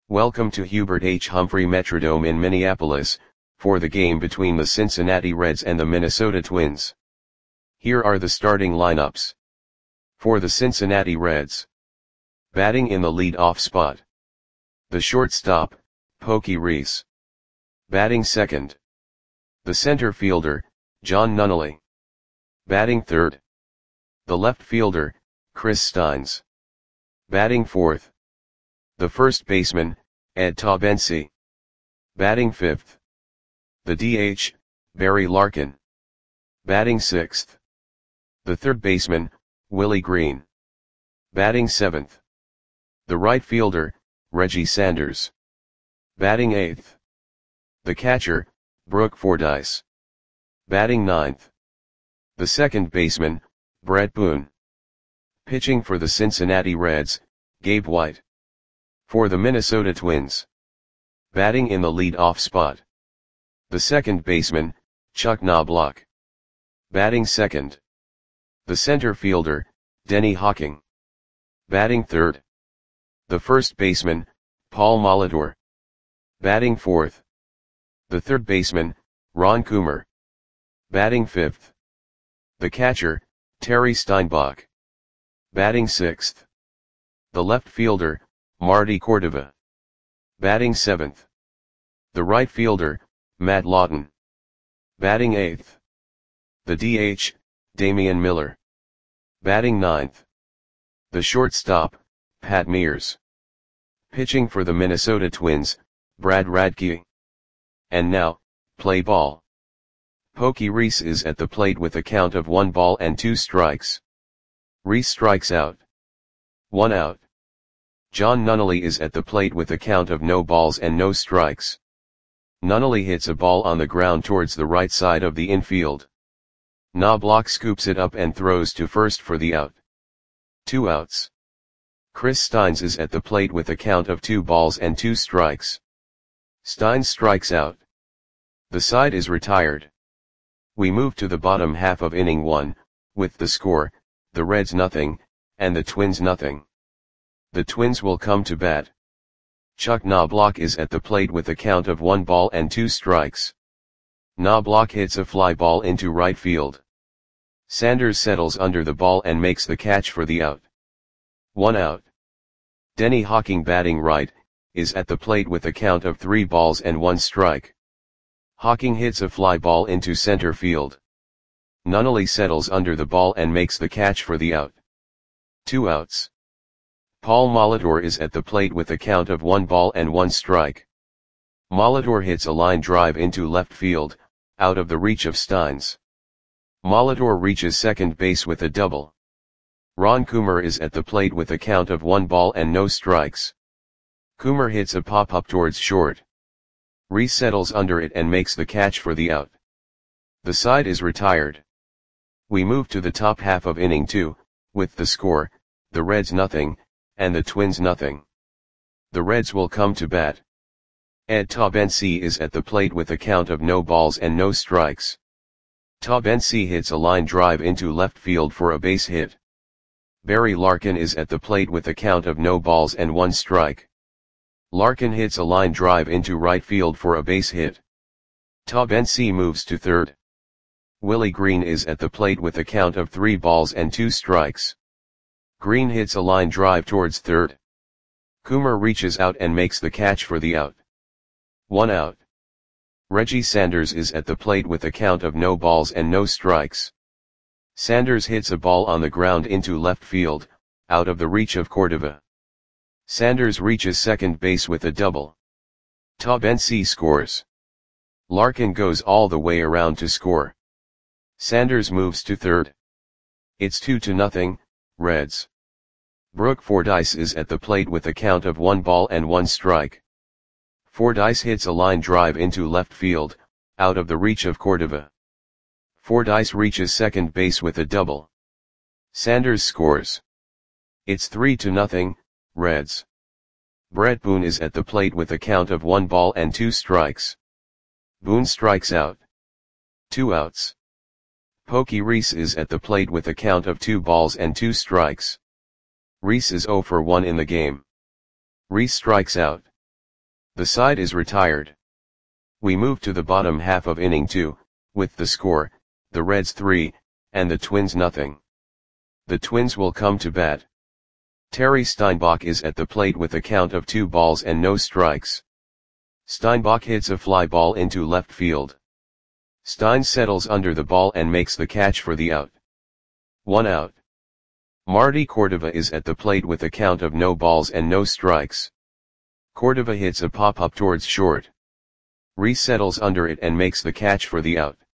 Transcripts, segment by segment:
Welcome to Hubert H. Humphrey Metrodome in Minneapolis, for the game between the Cincinnati Reds and the Minnesota Twins. Here are the starting lineups. For the Cincinnati Reds. Batting in the lead-off spot. The shortstop, Pokey Reese. Batting second. The center fielder, John Nunnally. Batting third. The left fielder, Chris Steins. Batting fourth. The first baseman, Ed Taubensee. Batting fifth. The DH, Barry Larkin. Batting sixth. The third baseman, Willie Green. Batting seventh. The right fielder, Reggie Sanders. Batting eighth. The catcher, Brooke Fordyce. Batting ninth. The second baseman, Brett Boone. Pitching for the Cincinnati Reds, Gabe White. For the Minnesota Twins. Batting in the lead-off spot. The second baseman, Chuck Knobloch. Batting second. The center fielder, Denny Hawking. Batting third. The first baseman, Paul Molitor. Batting fourth. The third baseman, Ron Coomer. Batting fifth. The catcher, Terry Steinbach. Batting sixth. The left fielder, Marty Cordova. Batting seventh. The right fielder, Matt Lawton. Batting eighth. The DH, Damian Miller. Batting ninth. The shortstop, Pat Mears. Pitching for the Minnesota Twins, Brad Radke. And now, play ball. Pokey Reese is at the plate with a count of 1 ball and 2 strikes. Reese strikes out. 1 out. John Nunnally is at the plate with a count of no balls and no strikes. Nunnally hits a ball on the ground towards the right side of the infield. Knobloch scoops it up and throws to first for the out. 2 outs. Chris Steins is at the plate with a count of 2 balls and 2 strikes. Steins strikes out. The side is retired. We move to the bottom half of inning 1, with the score, the Reds nothing, and the Twins nothing. The Twins will come to bat. Chuck Knobloch is at the plate with a count of 1 ball and 2 strikes. Knobloch hits a fly ball into right field. Sanders settles under the ball and makes the catch for the out. 1 out. Denny Hawking, batting right, is at the plate with a count of 3 balls and 1 strike. Hawking hits a fly ball into center field. Nunnally settles under the ball and makes the catch for the out. 2 outs. Paul Molitor is at the plate with a count of 1 ball and 1 strike. Molitor hits a line drive into left field, out of the reach of Steins. Molitor reaches second base with a double. Ron Coomer is at the plate with a count of 1 ball and no strikes. Coomer hits a pop-up towards short. Reese settles under it and makes the catch for the out. The side is retired. We move to the top half of inning 2, with the score, the Reds nothing, and the Twins nothing. The Reds will come to bat. Ed Taubensee is at the plate with a count of no balls and no strikes. Taubensee hits a line drive into left field for a base hit. Barry Larkin is at the plate with a count of no balls and 1 strike. Larkin hits a line drive into right field for a base hit. Taubensee moves to third. Willie Green is at the plate with a count of 3 balls and 2 strikes. Green hits a line drive towards third. Coomer reaches out and makes the catch for the out. 1 out. Reggie Sanders is at the plate with a count of no balls and no strikes. Sanders hits a ball on the ground into left field, out of the reach of Cordova. Sanders reaches second base with a double. Taubensee scores. Larkin goes all the way around to score. Sanders moves to third. It's 2-0, Reds. Brooke Fordyce is at the plate with a count of 1 ball and 1 strike. Fordyce hits a line drive into left field, out of the reach of Cordova. Fordyce reaches second base with a double. Sanders scores. It's 3-0, Reds. Brett Boone is at the plate with a count of 1 ball and 2 strikes. Boone strikes out. 2 outs. Pokey Reese is at the plate with a count of 2 balls and 2 strikes. Reese is 0 for 1 in the game. Reese strikes out. The side is retired. We move to the bottom half of inning 2, with the score, the Reds 3, and the Twins nothing. The Twins will come to bat. Terry Steinbach is at the plate with a count of 2 balls and no strikes. Steinbach hits a fly ball into left field. Stein settles under the ball and makes the catch for the out. 1 out. Marty Cordova is at the plate with a count of no balls and no strikes. Cordova hits a pop-up towards short. Reese settles under it and makes the catch for the out.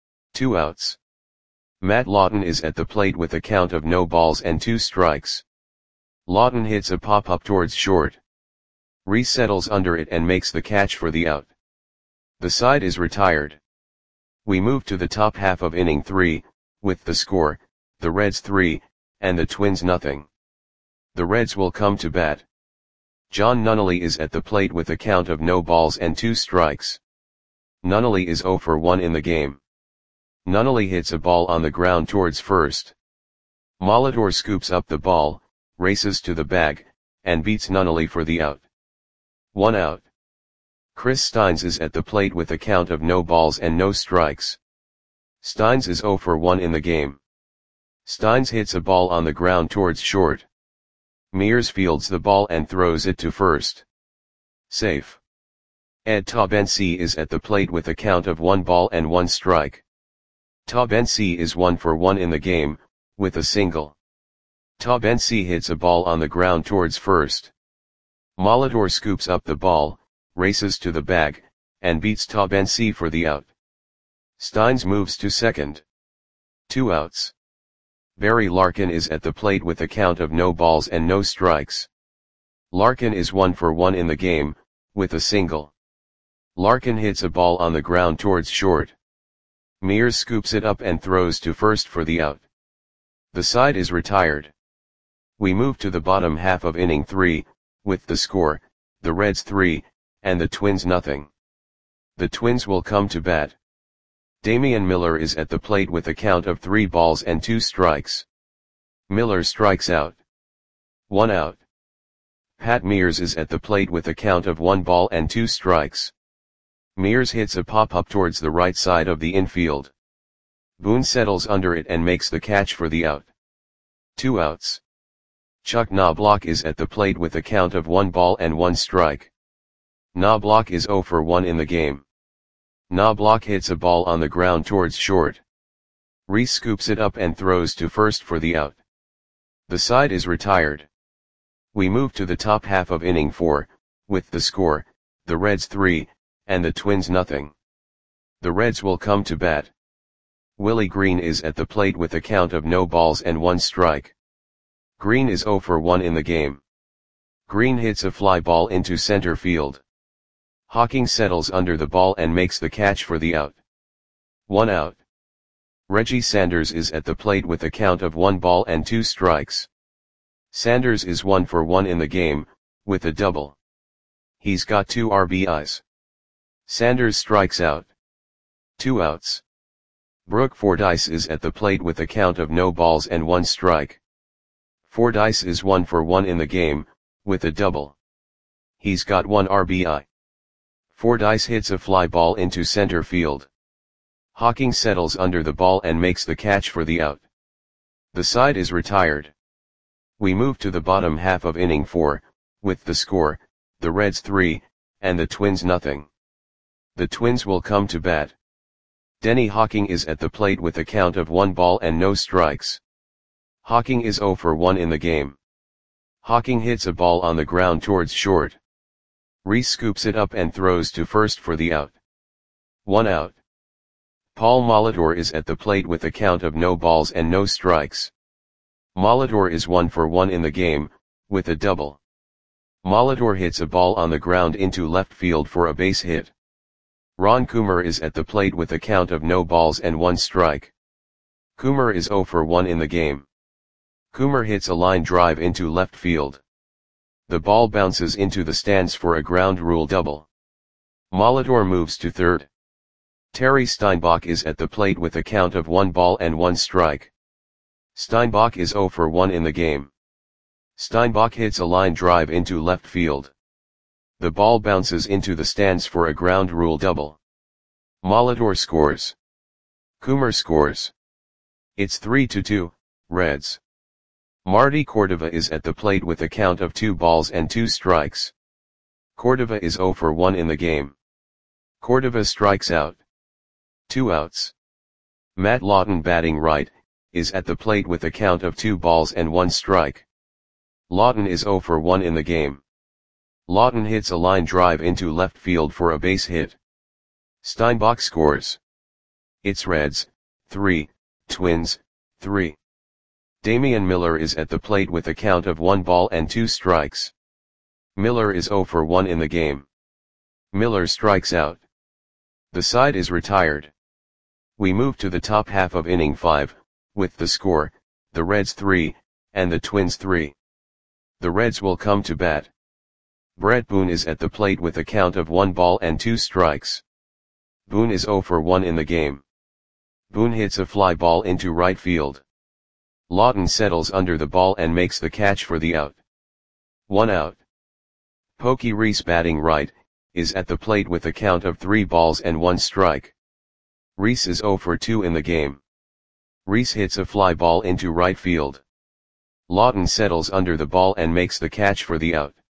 2 outs. Matt Lawton is at the plate with a count of no balls and 2 strikes. Lawton hits a pop-up towards short. Reese settles under it and makes the catch for the out. The side is retired. We move to the top half of inning 3, with the score, the Reds 3, and the Twins nothing. The Reds will come to bat. John Nunnally is at the plate with a count of no balls and 2 strikes. Nunnally is 0 for 1 in the game. Nunnally hits a ball on the ground towards first. Molitor scoops up the ball, races to the bag, and beats Nunnally for the out. 1 out. Chris Steins is at the plate with a count of no balls and no strikes. Steins is 0 for 1 in the game. Steins hits a ball on the ground towards short. Mears fields the ball and throws it to first. Safe. Ed Taubensee is at the plate with a count of 1 ball and 1 strike. Taubensee is 1 for 1 in the game, with a single. Taubensee hits a ball on the ground towards first. Molitor scoops up the ball, races to the bag, and beats Taubensee for the out. Steins moves to second. 2 outs. Barry Larkin is at the plate with a count of no balls and no strikes. Larkin is 1 for 1 in the game, with a single. Larkin hits a ball on the ground towards short. Mears scoops it up and throws to first for the out. The side is retired. We move to the bottom half of inning 3, with the score, the Reds 3, and the Twins nothing. The Twins will come to bat. Damian Miller is at the plate with a count of 3 balls and 2 strikes. Miller strikes out. 1 out. Pat Mears is at the plate with a count of 1 ball and 2 strikes. Mears hits a pop-up towards the right side of the infield. Boone settles under it and makes the catch for the out. 2 outs. Chuck Knobloch is at the plate with a count of 1 ball and 1 strike. Knobloch is 0 for 1 in the game. Knobloch hits a ball on the ground towards short. Reese scoops it up and throws to first for the out. The side is retired. We move to the top half of inning 4, with the score, the Reds 3, and the Twins nothing. The Reds will come to bat. Willie Green is at the plate with a count of no balls and 1 strike. Green is 0 for 1 in the game. Green hits a fly ball into center field. Hawking settles under the ball and makes the catch for the out. 1 out. Reggie Sanders is at the plate with a count of 1 ball and 2 strikes. Sanders is 1 for 1 in the game, with a double. He's got 2 RBIs. Sanders strikes out. 2 outs. Brooke Fordyce is at the plate with a count of no balls and 1 strike. Fordyce is 1 for 1 in the game, with a double. He's got 1 RBI. Fordyce hits a fly ball into center field. Hawking settles under the ball and makes the catch for the out. The side is retired. We move to the bottom half of inning 4, with the score, the Reds 3, and the Twins nothing. The Twins will come to bat. Denny Hawking is at the plate with a count of 1 ball and no strikes. Hawking is 0 for 1 in the game. Hawking hits a ball on the ground towards short. Reese scoops it up and throws to first for the out. 1 out. Paul Molitor is at the plate with a count of no balls and no strikes. Molitor is 1 for 1 in the game, with a double. Molitor hits a ball on the ground into left field for a base hit. Ron Coomer is at the plate with a count of no balls and 1 strike. Coomer is 0 for 1 in the game. Coomer hits a line drive into left field. The ball bounces into the stands for a ground rule double. Molitor moves to third. Terry Steinbach is at the plate with a count of 1 ball and 1 strike. Steinbach is 0 for 1 in the game. Steinbach hits a line drive into left field. The ball bounces into the stands for a ground rule double. Molitor scores. Coomer scores. It's 3-2, Reds. Marty Cordova is at the plate with a count of 2 balls and 2 strikes. Cordova is 0 for 1 in the game. Cordova strikes out. 2 outs. Matt Lawton, batting right, is at the plate with a count of 2 balls and 1 strike. Lawton is 0 for 1 in the game. Lawton hits a line drive into left field for a base hit. Steinbach scores. It's Reds, 3, Twins, 3. Damian Miller is at the plate with a count of 1 ball and 2 strikes. Miller is 0 for 1 in the game. Miller strikes out. The side is retired. We move to the top half of inning 5, with the score, the Reds 3, and the Twins 3. The Reds will come to bat. Brett Boone is at the plate with a count of 1 ball and 2 strikes. Boone is 0 for 1 in the game. Boone hits a fly ball into right field. Lawton settles under the ball and makes the catch for the out. 1 out. Pokey Reese, batting right, is at the plate with a count of 3 balls and 1 strike. Reese is 0 for 2 in the game. Reese hits a fly ball into right field. Lawton settles under the ball and makes the catch for the out.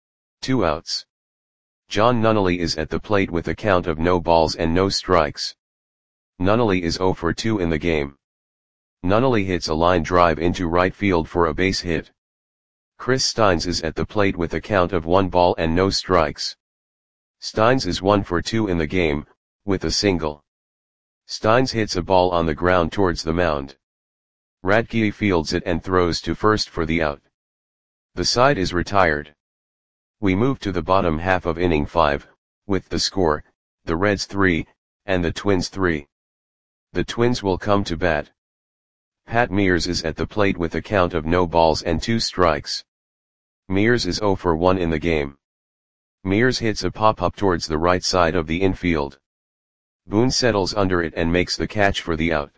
2 outs. John Nunnally is at the plate with a count of no balls and no strikes. Nunnally is 0 for 2 in the game. Nunnally hits a line drive into right field for a base hit. Chris Steins is at the plate with a count of 1 ball and no strikes. Steins is 1 for 2 in the game, with a single. Steins hits a ball on the ground towards the mound. Radke fields it and throws to first for the out. The side is retired. We move to the bottom half of inning 5, with the score, the Reds 3, and the Twins 3. The Twins will come to bat. Pat Mears is at the plate with a count of no balls and 2 strikes. Mears is 0 for 1 in the game. Mears hits a pop-up towards the right side of the infield. Boone settles under it and makes the catch for the out.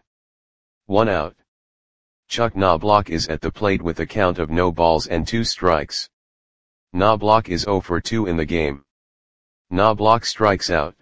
1 out. Chuck Knobloch is at the plate with a count of no balls and 2 strikes. Knobloch is 0 for 2 in the game. Knobloch strikes out.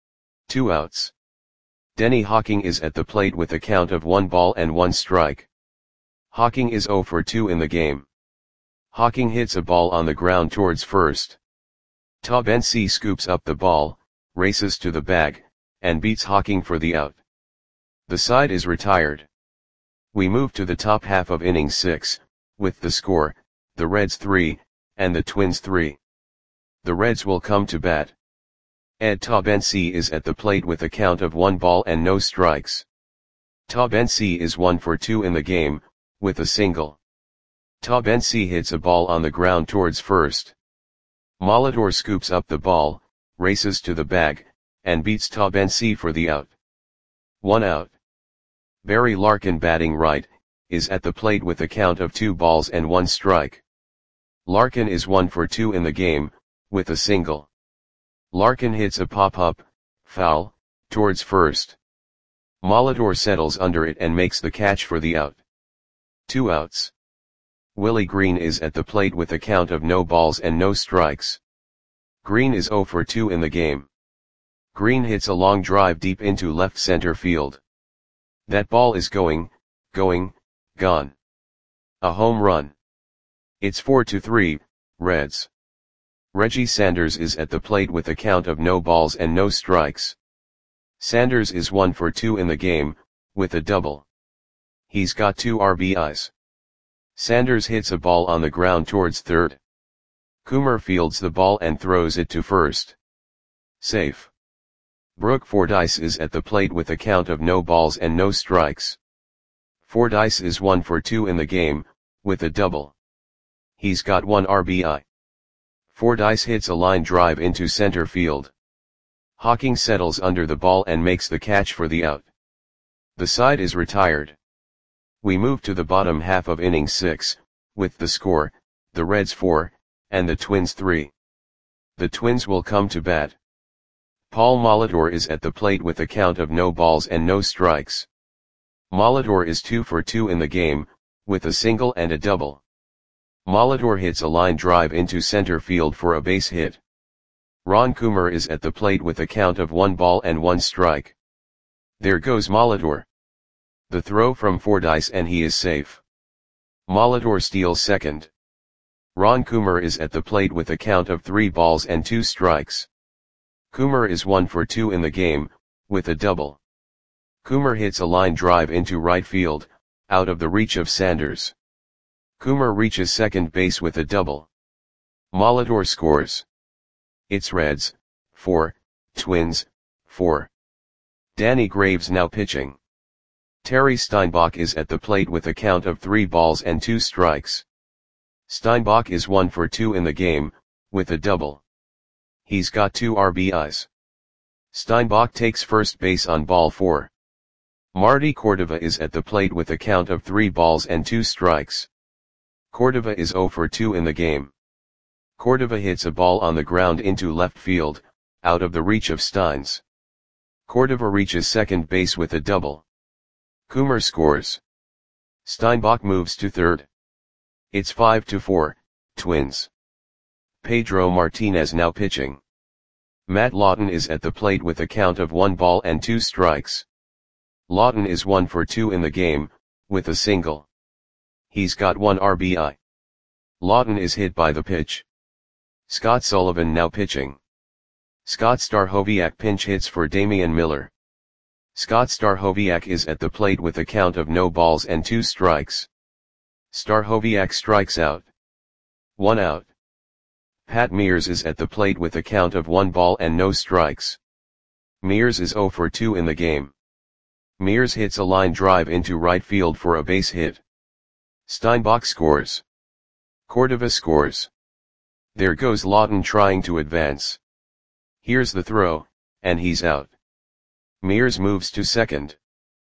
2 outs. Denny Hawking is at the plate with a count of 1 ball and 1 strike. Hawking is 0 for 2 in the game. Hawking hits a ball on the ground towards first. Taubensee scoops up the ball, races to the bag, and beats Hawking for the out. The side is retired. We move to the top half of inning 6, with the score, the Reds 3, and the Twins 3. The Reds will come to bat. Ed Taubensee is at the plate with a count of 1 ball and no strikes. Taubensee is 1 for 2 in the game, with a single. Taubensee hits a ball on the ground towards first. Molitor scoops up the ball, races to the bag, and beats Taubensee for the out. 1 out. Barry Larkin, batting right, is at the plate with a count of 2 balls and 1 strike. Larkin is 1 for 2 in the game, with a single. Larkin hits a pop-up, foul, towards first. Molitor settles under it and makes the catch for the out. 2 outs. Willie Green is at the plate with a count of no balls and no strikes. Green is 0 for 2 in the game. Green hits a long drive deep into left center field. That ball is gone. A home run. It's 4-3, Reds. Reggie Sanders is at the plate with a count of no balls and no strikes. Sanders is 1 for 2 in the game, with a double. He's got 2 RBIs. Sanders hits a ball on the ground towards third. Coomer fields the ball and throws it to first. Safe. Brooke Fordyce is at the plate with a count of no balls and no strikes. Fordyce is 1 for 2 in the game, with a double. He's got 1 RBI. Fordyce hits a line drive into center field. Hawking settles under the ball and makes the catch for the out. The side is retired. We move to the bottom half of inning 6, with the score, the Reds 4, and the Twins 3. The Twins will come to bat. Paul Molitor is at the plate with a count of no balls and no strikes. Molitor is 2 for 2 in the game, with a single and a double. Molitor hits a line drive into center field for a base hit. Ron Kumar is at the plate with a count of 1 ball and 1 strike. There goes Molitor. The throw from 4 dice and he is safe. Molitor steals second. Ron Kumar is at the plate with a count of 3 balls and 2 strikes. Kumar is 1 for 2 in the game, with a double. Kumar hits a line drive into right field, out of the reach of Sanders. Kumar reaches second base with a double. Molitor scores. It's Reds, 4, Twins, 4. Danny Graves now pitching. Terry Steinbach is at the plate with a count of 3 balls and 2 strikes. Steinbach is 1 for 2 in the game, with a double. He's got 2 RBIs. Steinbach takes first base on ball 4. Marty Cordova is at the plate with a count of 3 balls and 2 strikes. Cordova is 0 for 2 in the game. Cordova hits a ball on the ground into left field, out of the reach of Steins. Cordova reaches second base with a double. Kumar scores. Steinbach moves to third. It's 5-4, Twins. Pedro Martinez now pitching. Matt Lawton is at the plate with a count of 1 ball and 2 strikes. Lawton is 1 for 2 in the game, with a single. He's got 1 RBI. Lawton is hit by the pitch. Scott Sullivan now pitching. Scott Stachowiak pinch hits for Damian Miller. Scott Stachowiak is at the plate with a count of no balls and 2 strikes. Stachowiak strikes out. 1 out. Pat Mears is at the plate with a count of 1 ball and no strikes. Mears is 0 for 2 in the game. Mears hits a line drive into right field for a base hit. Steinbach scores. Cordova scores. There goes Lawton trying to advance. Here's the throw, and he's out. Mears moves to second.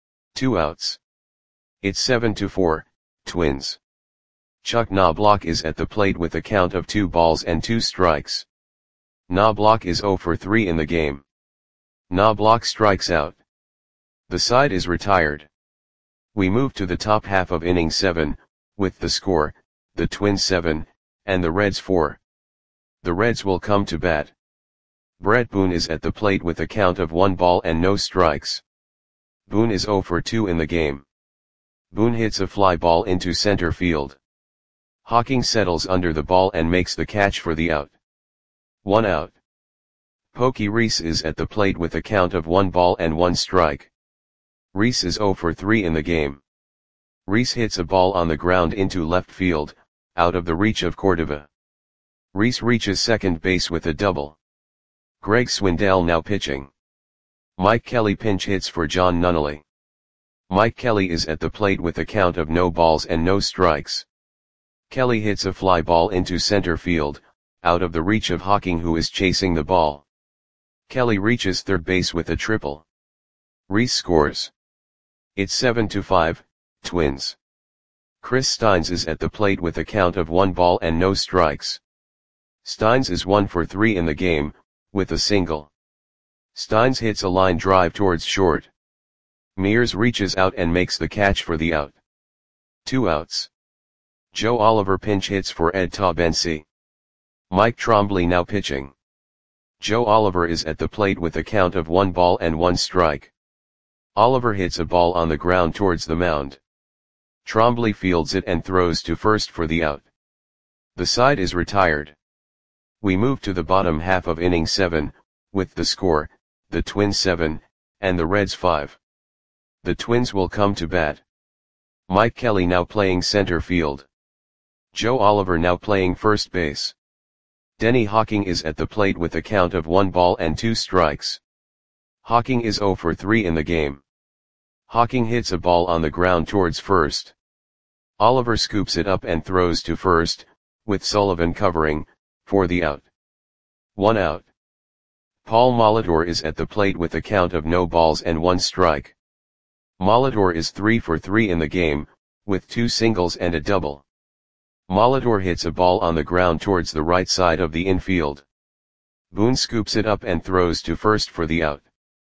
2 outs. It's 7-4, Twins. Chuck Knobloch is at the plate with a count of 2 balls and 2 strikes. Knobloch is 0 for 3 in the game. Knobloch strikes out. The side is retired. We move to the top half of inning 7, with the score, the Twins 7, and the Reds 4. The Reds will come to bat. Brett Boone is at the plate with a count of 1 ball and no strikes. Boone is 0 for 2 in the game. Boone hits a fly ball into center field. Hawking settles under the ball and makes the catch for the out. 1 out. Pokey Reese is at the plate with a count of 1 ball and 1 strike. Reese is 0 for 3 in the game. Reese hits a ball on the ground into left field, out of the reach of Cordova. Reese reaches second base with a double. Greg Swindell now pitching. Mike Kelly pinch hits for John Nunnally. Mike Kelly is at the plate with a count of no balls and no strikes. Kelly hits a fly ball into center field, out of the reach of Hawking who is chasing the ball. Kelly reaches third base with a triple. Reese scores. It's 7-5, Twins. Chris Steins is at the plate with a count of 1 ball and no strikes. Steins is 1 for 3 in the game, with a single. Steins hits a line drive towards short. Mears reaches out and makes the catch for the out. 2 outs. Joe Oliver pinch hits for Ed Taubensee. Mike Trombley now pitching. Joe Oliver is at the plate with a count of 1 ball and 1 strike. Oliver hits a ball on the ground towards the mound. Trombley fields it and throws to first for the out. The side is retired. We move to the bottom half of inning 7, with the score, the Twins 7, and the Reds 5. The Twins will come to bat. Mike Kelly now playing center field. Joe Oliver now playing first base. Denny Hawking is at the plate with a count of 1 ball and 2 strikes. Hawking is 0 for 3 in the game. Hawking hits a ball on the ground towards first. Oliver scoops it up and throws to first, with Sullivan covering, for the out. 1 out. Paul Molitor is at the plate with a count of no balls and 1 strike. Molitor is 3 for 3 in the game, with 2 singles and a double. Molitor hits a ball on the ground towards the right side of the infield. Boone scoops it up and throws to first for the out.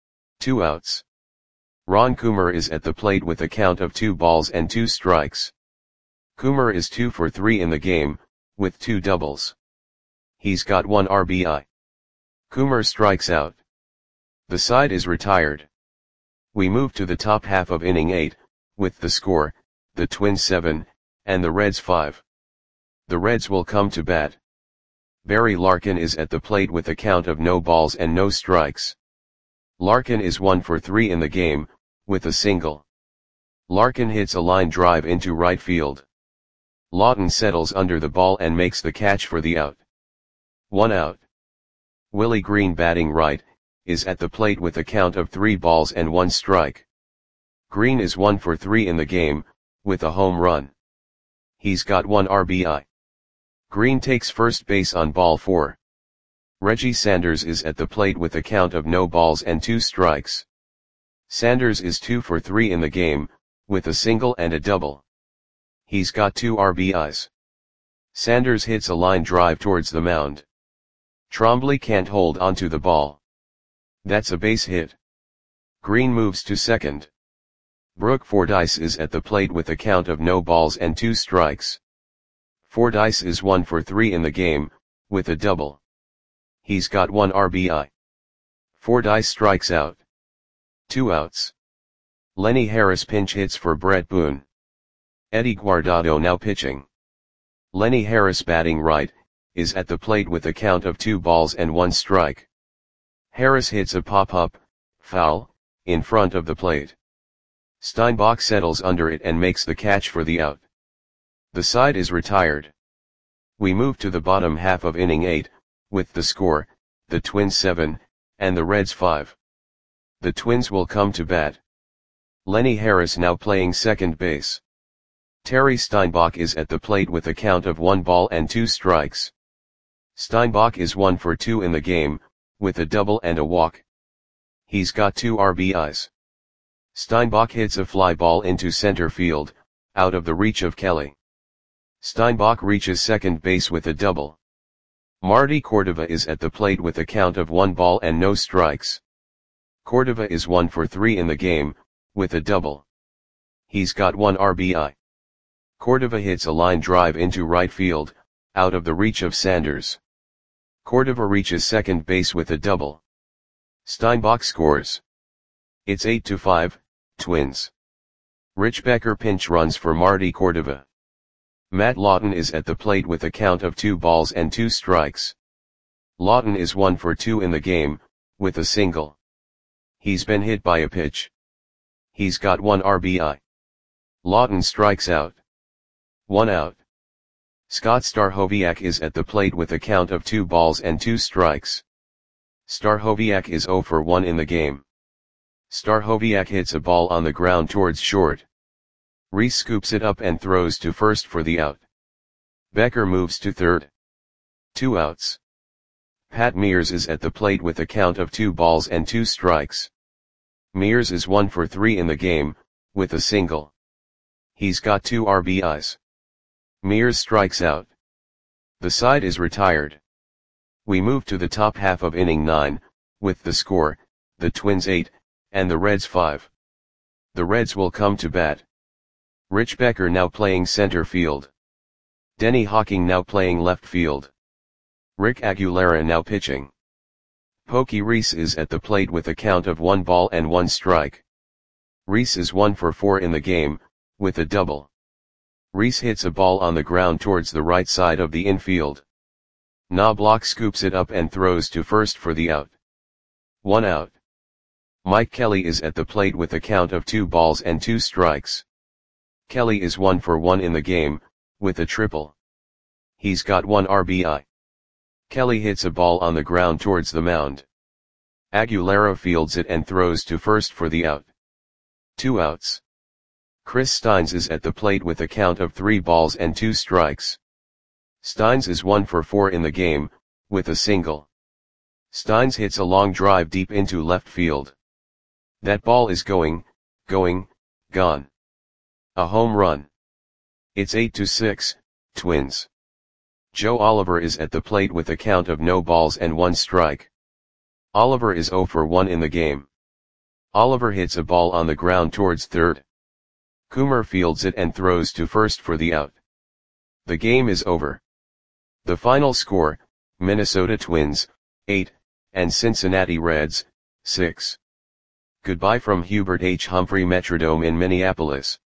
2 outs. Ron Kumar is at the plate with a count of 2 balls and 2 strikes. Kumar is 2 for 3 in the game, with 2 doubles. He's got 1 RBI. Coomer strikes out. The side is retired. We move to the top half of inning 8, with the score, the Twins 7, and the Reds 5. The Reds will come to bat. Barry Larkin is at the plate with a count of no balls and no strikes. Larkin is 1 for 3 in the game, with a single. Larkin hits a line drive into right field. Lawton settles under the ball and makes the catch for the out. 1 out. Willie Green, batting right, is at the plate with a count of 3 balls and 1 strike. Green is 1 for 3 in the game, with a home run. He's got 1 RBI. Green takes first base on ball 4. Reggie Sanders is at the plate with a count of no balls and 2 strikes. Sanders is 2 for 3 in the game, with a single and a double. He's got 2 RBIs. Sanders hits a line drive towards the mound. Trombley can't hold onto the ball. That's a base hit. Green moves to second. Brooke Fordyce is at the plate with a count of no balls and 2 strikes. Fordyce is 1 for 3 in the game, with a double. He's got 1 RBI. Fordyce strikes out. 2 outs. Lenny Harris pinch hits for Brett Boone. Eddie Guardado now pitching. Lenny Harris, batting right, is at the plate with a count of 2 balls and 1 strike. Harris hits a pop-up, foul, in front of the plate. Steinbach settles under it and makes the catch for the out. The side is retired. We move to the bottom half of inning 8, with the score, the Twins 7, and the Reds 5. The Twins will come to bat. Lenny Harris now playing second base. Terry Steinbach is at the plate with a count of 1 ball and 2 strikes. Steinbach is 1 for 2 in the game, with a double and a walk. He's got 2 RBIs. Steinbach hits a fly ball into center field, out of the reach of Kelly. Steinbach reaches second base with a double. Marty Cordova is at the plate with a count of 1 ball and no strikes. Cordova is 1 for 3 in the game, with a double. He's got 1 RBI. Cordova hits a line drive into right field, out of the reach of Sanders. Cordova reaches second base with a double. Steinbach scores. It's 8-5, Twins. Rich Becker pinch runs for Marty Cordova. Matt Lawton is at the plate with a count of 2 balls and 2 strikes. Lawton is 1 for 2 in the game, with a single. He's been hit by a pitch. He's got 1 RBI. Lawton strikes out. 1 out. Scott Stachowiak is at the plate with a count of 2 balls and 2 strikes. Stachowiak is 0 for 1 in the game. Stachowiak hits a ball on the ground towards short. Reese scoops it up and throws to first for the out. Becker moves to third. 2 outs. Pat Mears is at the plate with a count of 2 balls and 2 strikes. Mears is 1 for 3 in the game, with a single. He's got 2 RBIs. Mears strikes out. The side is retired. We move to the top half of inning 9, with the score, the Twins 8, and the Reds 5. The Reds will come to bat. Rich Becker now playing center field. Denny Hawking now playing left field. Rick Aguilera now pitching. Pokey Reese is at the plate with a count of 1 ball and 1 strike. Reese is 1 for 4 in the game, with a double. Reese hits a ball on the ground towards the right side of the infield. Knobloch scoops it up and throws to first for the out. 1 out. Mike Kelly is at the plate with a count of 2 balls and 2 strikes. Kelly is 1 for 1 in the game, with a triple. He's got 1 RBI. Kelly hits a ball on the ground towards the mound. Aguilera fields it and throws to first for the out. 2 outs. Chris Steins is at the plate with a count of 3 balls and 2 strikes. Steins is 1 for 4 in the game, with a single. Steins hits a long drive deep into left field. That ball is gone. A home run. It's 8-6, Twins. Joe Oliver is at the plate with a count of no balls and 1 strike. Oliver is 0 for 1 in the game. Oliver hits a ball on the ground towards third. Coomer fields it and throws to first for the out. The game is over. The final score, Minnesota Twins, 8, and Cincinnati Reds, 6. Goodbye from Hubert H. Humphrey Metrodome in Minneapolis.